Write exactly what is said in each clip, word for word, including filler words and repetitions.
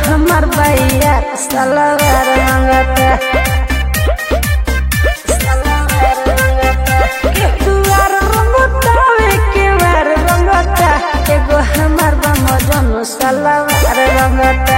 हमार भैया सलवार मंगता दुआर रंगता के बार रंगता एगो हमार बम जनु सलवार रंगता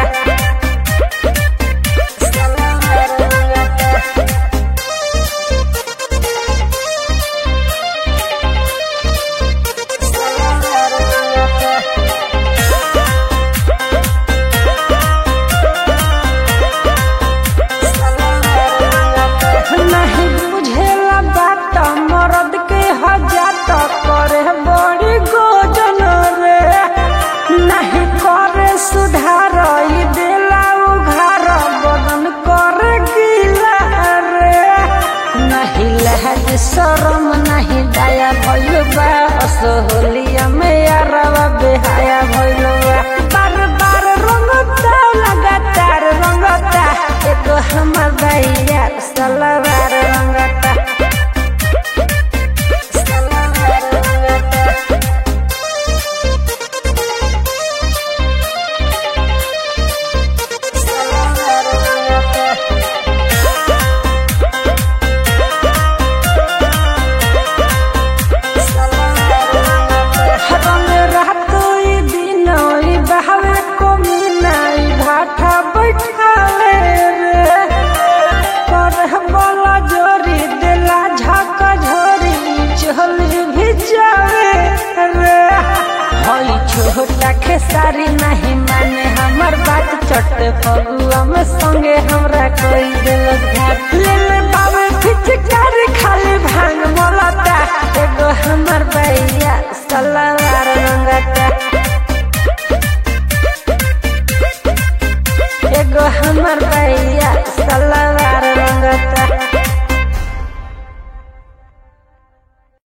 सुधार देला उघार बदन कर गिला रे नहीं लहज शरम नहीं दया भइल बा असोहलिया में यारवा बेहाया भइल बा बार बार रंगता लगातार रंगता एगो हमार भैया सलवार रंगता छोटा खेसारी नहीं माने हमार बात चट्टे फगुआ में संगे हमरा कोई दिल घाट ले ले बाबे फिचकारी खाली भांग मोलता एगो हमार भैया सलवार रंगता।